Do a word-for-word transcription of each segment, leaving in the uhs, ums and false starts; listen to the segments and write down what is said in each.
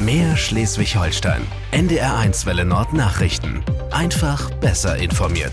Mehr Schleswig-Holstein. N D R eins Welle Nord Nachrichten. Einfach besser informiert.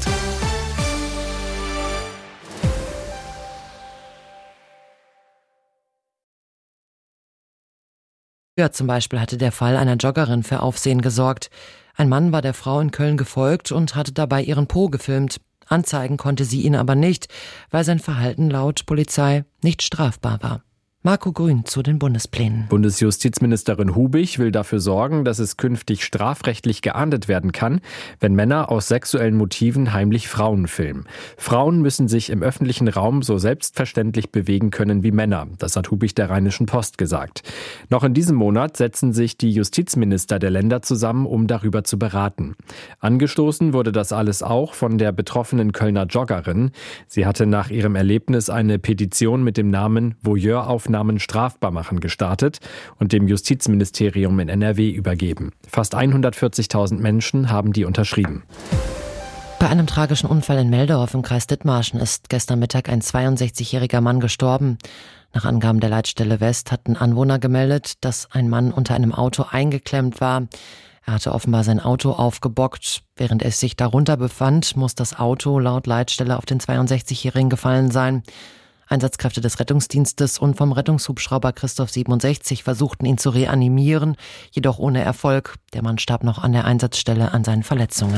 Ja, zum Beispiel hatte der Fall einer Joggerin für Aufsehen gesorgt. Ein Mann war der Frau in Köln gefolgt und hatte dabei ihren Po gefilmt. Anzeigen konnte sie ihn aber nicht, weil sein Verhalten laut Polizei nicht strafbar war. Marco Grün zu den Bundesplänen. Bundesjustizministerin Hubich will dafür sorgen, dass es künftig strafrechtlich geahndet werden kann, wenn Männer aus sexuellen Motiven heimlich Frauen filmen. Frauen müssen sich im öffentlichen Raum so selbstverständlich bewegen können wie Männer. Das hat Hubich der Rheinischen Post gesagt. Noch in diesem Monat setzen sich die Justizminister der Länder zusammen, um darüber zu beraten. Angestoßen wurde das alles auch von der betroffenen Kölner Joggerin. Sie hatte nach ihrem Erlebnis eine Petition mit dem Namen Voyeuraufnahmen strafbar machen gestartet und dem Justizministerium in N R W übergeben. Fast hundertvierzigtausend Menschen haben die unterschrieben. Bei einem tragischen Unfall in Meldorf im Kreis Dithmarschen ist gestern Mittag ein zweiundsechzigjähriger Mann gestorben. Nach Angaben der Leitstelle West hatten Anwohner gemeldet, dass ein Mann unter einem Auto eingeklemmt war. Er hatte offenbar sein Auto aufgebockt. Während es sich darunter befand, muss das Auto laut Leitstelle auf den zweiundsechzigjährigen gefallen sein. Einsatzkräfte des Rettungsdienstes und vom Rettungshubschrauber Christoph siebenundsechzig versuchten ihn zu reanimieren, jedoch ohne Erfolg. Der Mann starb noch an der Einsatzstelle an seinen Verletzungen.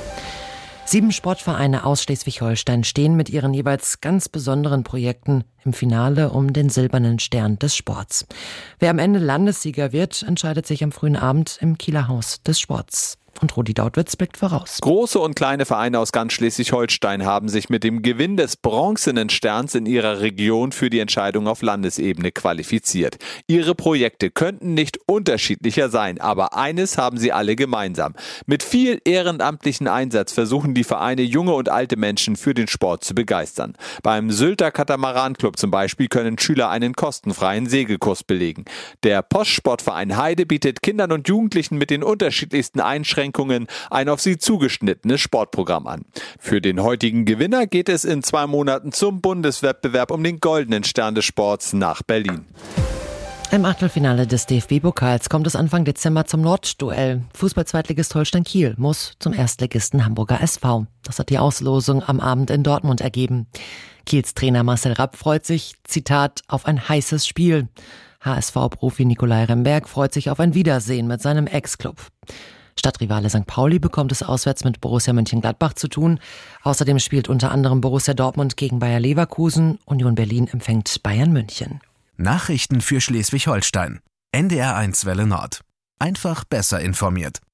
Sieben Sportvereine aus Schleswig-Holstein stehen mit ihren jeweils ganz besonderen Projekten im Finale um den silbernen Stern des Sports. Wer am Ende Landessieger wird, entscheidet sich am frühen Abend im Kieler Haus des Sports. Und Rudi Dautwitz blickt voraus. Große und kleine Vereine aus ganz Schleswig-Holstein haben sich mit dem Gewinn des bronzenen Sterns in ihrer Region für die Entscheidung auf Landesebene qualifiziert. Ihre Projekte könnten nicht unterschiedlicher sein, aber eines haben sie alle gemeinsam. Mit viel ehrenamtlichen Einsatz versuchen die Vereine, junge und alte Menschen für den Sport zu begeistern. Beim Sylter Katamaran-Club zum Beispiel können Schüler einen kostenfreien Segelkurs belegen. Der Postsportverein Heide bietet Kindern und Jugendlichen mit den unterschiedlichsten Einschränkungen ein auf sie zugeschnittenes Sportprogramm an. Für den heutigen Gewinner geht es in zwei Monaten zum Bundeswettbewerb um den goldenen Stern des Sports nach Berlin. Im Achtelfinale des D F B-Pokals kommt es Anfang Dezember zum Nordduell. Fußball-Zweitligist Holstein Kiel muss zum Erstligisten Hamburger S V. Das hat die Auslosung am Abend in Dortmund ergeben. Kiels Trainer Marcel Rapp freut sich, Zitat, auf ein heißes Spiel. H S V-Profi Nikolai Remberg freut sich auf ein Wiedersehen mit seinem Ex-Club. Stadtrivale Sankt Pauli bekommt es auswärts mit Borussia Mönchengladbach zu tun. Außerdem spielt unter anderem Borussia Dortmund gegen Bayer Leverkusen. Union Berlin empfängt Bayern München. Nachrichten für Schleswig-Holstein. N D R eins Welle Nord. Einfach besser informiert.